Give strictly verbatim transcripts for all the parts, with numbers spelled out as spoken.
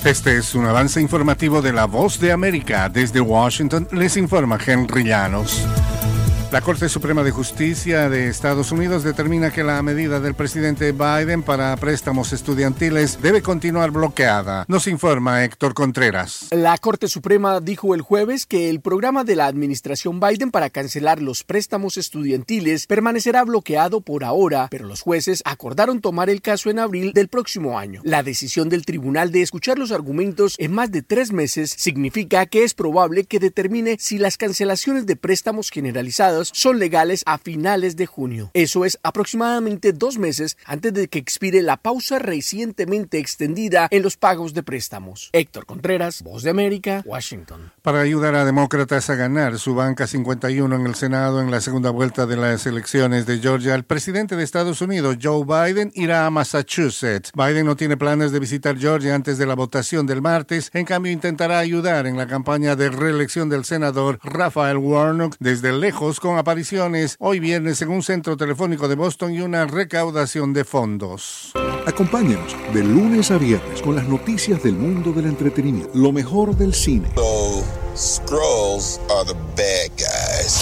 Este es un avance informativo de La Voz de América. Desde Washington les informa Henry Llanos. La Corte Suprema de Justicia de Estados Unidos determina que la medida del presidente Biden para préstamos estudiantiles debe continuar bloqueada. Nos informa Héctor Contreras. La Corte Suprema dijo el jueves que el programa de la administración Biden para cancelar los préstamos estudiantiles permanecerá bloqueado por ahora, pero los jueces acordaron tomar el caso en abril del próximo año. La decisión del tribunal de escuchar los argumentos en más de tres meses significa que es probable que determine si las cancelaciones de préstamos generalizados son legales a finales de junio. Eso es aproximadamente dos meses antes de que expire la pausa recientemente extendida en los pagos de préstamos. Héctor Contreras, Voz de América, Washington. Para ayudar a demócratas a ganar su banca cincuenta y uno en el Senado en la segunda vuelta de las elecciones de Georgia, el presidente de Estados Unidos, Joe Biden, irá a Massachusetts. Biden no tiene planes de visitar Georgia antes de la votación del martes. En cambio, intentará ayudar en la campaña de reelección del senador Raphael Warnock desde lejos, con apariciones hoy viernes en un centro telefónico de Boston y una recaudación de fondos. Acompáñenos de lunes a viernes con las noticias del mundo del entretenimiento, lo mejor del cine. So, Skrulls are the bad guys.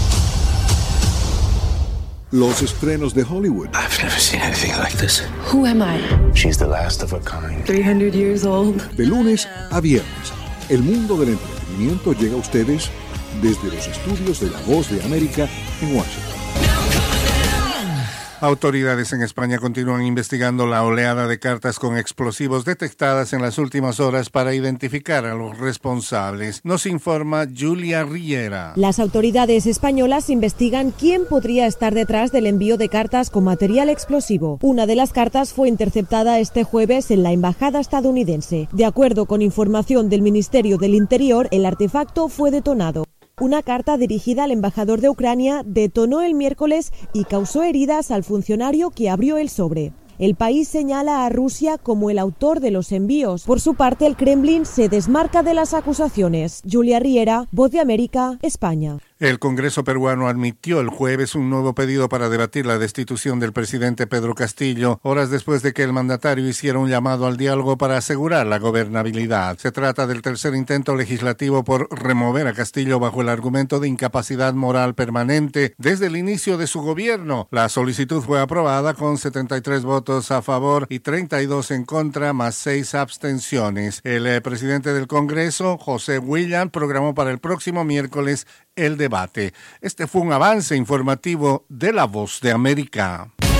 Los estrenos de Hollywood. I've never seen anything like this. Who am I? She's the last of a kind. three hundred years old. De lunes a viernes, el mundo del entretenimiento llega a ustedes desde los estudios de La Voz de América en Washington. Autoridades en España continúan investigando la oleada de cartas con explosivos detectadas en las últimas horas para identificar a los responsables. Nos informa Julia Riera. Las autoridades españolas investigan quién podría estar detrás del envío de cartas con material explosivo. Una de las cartas fue interceptada este jueves en la embajada estadounidense. De acuerdo con información del Ministerio del Interior, el artefacto fue detonado. Una carta dirigida al embajador de Ucrania detonó el miércoles y causó heridas al funcionario que abrió el sobre. El país señala a Rusia como el autor de los envíos. Por su parte, el Kremlin se desmarca de las acusaciones. Julia Riera, Voz de América, España. El Congreso peruano admitió el jueves un nuevo pedido para debatir la destitución del presidente Pedro Castillo, horas después de que el mandatario hiciera un llamado al diálogo para asegurar la gobernabilidad. Se trata del tercer intento legislativo por remover a Castillo bajo el argumento de incapacidad moral permanente desde el inicio de su gobierno. La solicitud fue aprobada con setenta y tres votos a favor y treinta y dos en contra, más seis abstenciones. El eh, presidente del Congreso, José Williams, programó para el próximo miércoles el debate. Este fue un avance informativo de La Voz de América.